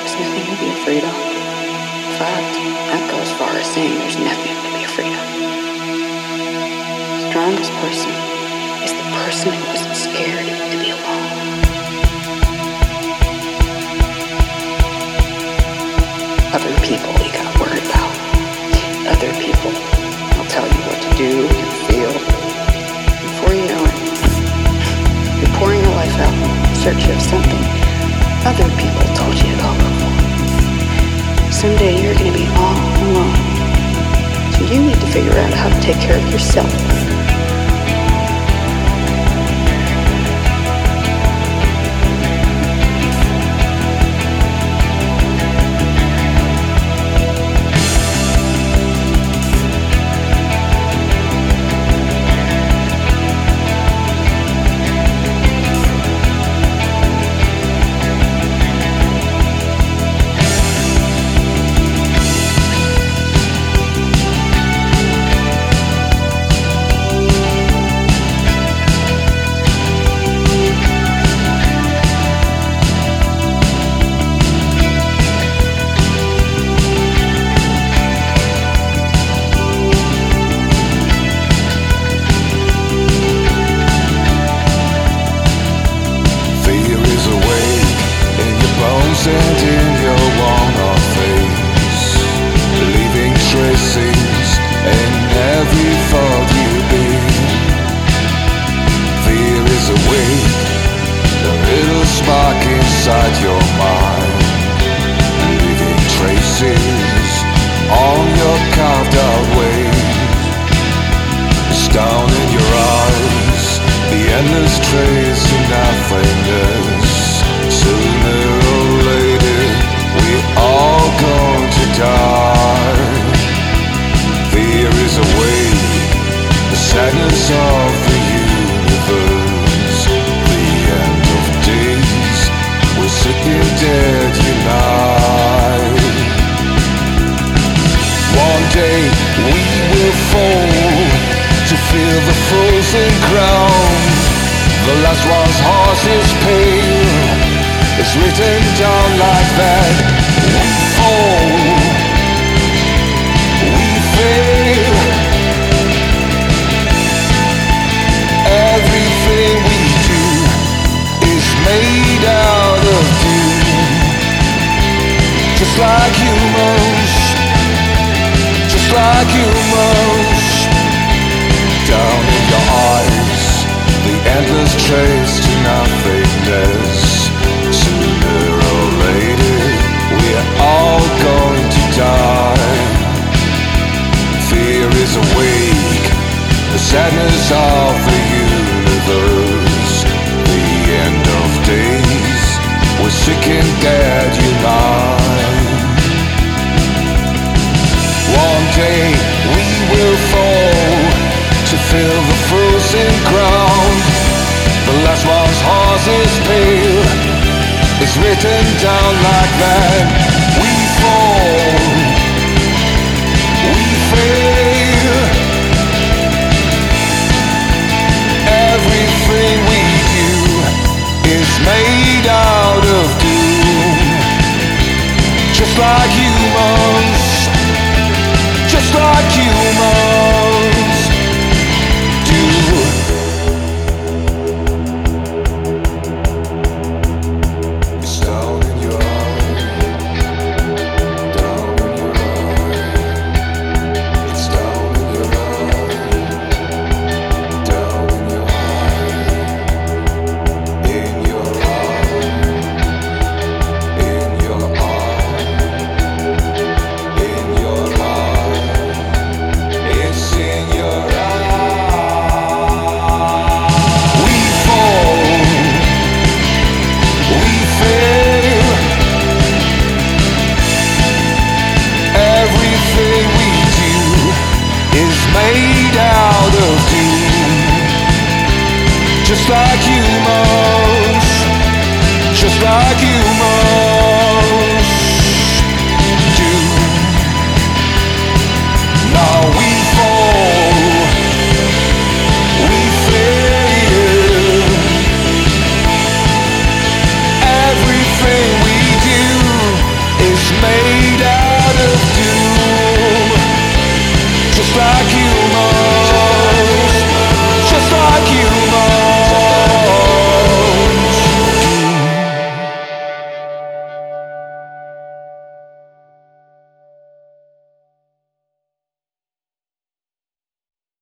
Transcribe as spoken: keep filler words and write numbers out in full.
sharks nothing to be afraid of? In fact, I'd go as far as saying there's nothing to be afraid of. The strongest person is the person who isn't scared to be alone. Other people you gotta worry about. Other people will tell you what to do and feel. Before you know it, you're pouring your life out in search of something other people told you to go look for. Someday you're gonna be all alone. So you need to figure out how to take care of yourself. And in your worn-out face, leaving traces in every thought you bear. Fear is awake, a little spark inside your mind, leaving traces on your carved-out ways. It's down in your eyes, the endless trace of nothingness. Sooner or later, we all going to die. Fear is awake, the sadness of the universe. The end of days, we're sitting dead unite. One day we will fall to feel the frozen ground. The last one's heart is pale. It's written down like that. We fall, we fail. Everything we do is made out of doom. Just like humans, just like humans. Down in your eyes, the endless trace to nothingness. Sooner or later, we're all going to die. Fear is awake, the sadness of the universe. The end of days, we're sick and dead unite. One day we will fall to feel the frozen ground. The last one's heart is pale. It's written down like that. We fall, we fail. Everything we do is made out of doom. Just like humans, just like humans do. Just like humans, just like humans do. Now we fall, we fail. Everything we do strike